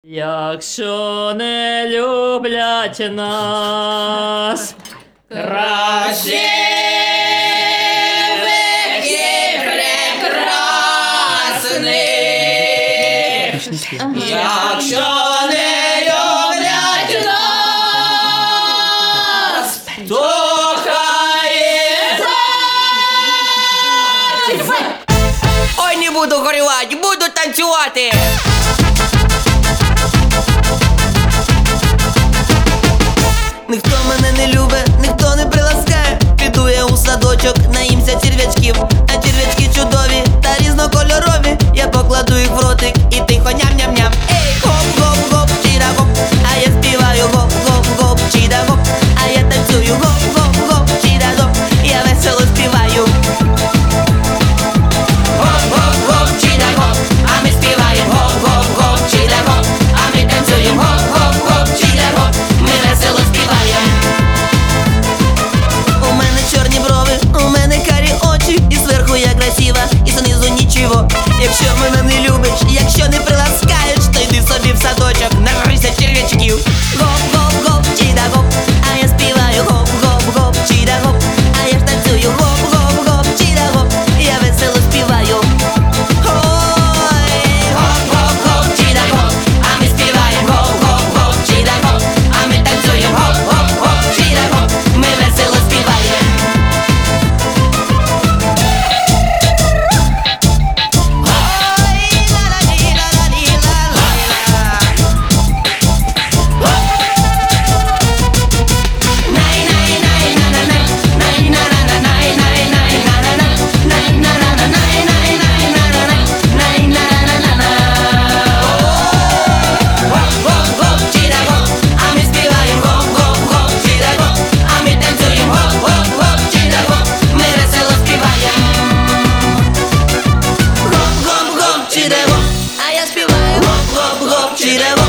Якщо не люблять нас, краще веки прекрасних. Якщо не люблять нас, то хай Ой, не буду горювати, буду танцювати. Ніхто мене не любить, ніхто не приласкає. Піду я у садочок, наїмся черв'ячків. А черв'ячки чудові та різнокольорові. Я покладу їх в ротик і тихо ням-ням-ням. Ей, гоп-гоп-гоп, чіда-гоп. А я співаю гоп-гоп-гоп, чіда-гоп. А я танцюю гоп-гоп-гоп, чіда-гоп. Я весело співаю. Гоп-гоп-гоп, чіда-гоп. А ми співаємо гоп-гоп-гоп, чіда-гоп. А ми танцюємо гоп-гоп-гоп, чіда-гоп. Ми весело співаємо. У мене чорні брови, у мене карі очі. І зверху я красива, і знизу нічого. Якщо мене не любиш, якщо не приласкаєш, то йди собі в садочок, нагрися черв'ячків. Гоп-гоп-гоп, чіда-гоп. А я співаю гоп-гоп-гоп, чіда-гоп. А я ж танцюю гоп-гоп-гоп, чіда-гоп. Я весело співаю. Ой, гоп-гоп-гоп, чіда-гоп. А ми співаємо гоп-гоп-гоп, чіда-гоп. А ми танцюємо гоп-гоп-гоп, чіда-гоп. Ми весело співаємо. Гоп-гоп-гоп, чіда-гоп. А я співаю гоп-гоп-гоп, чіда-гоп.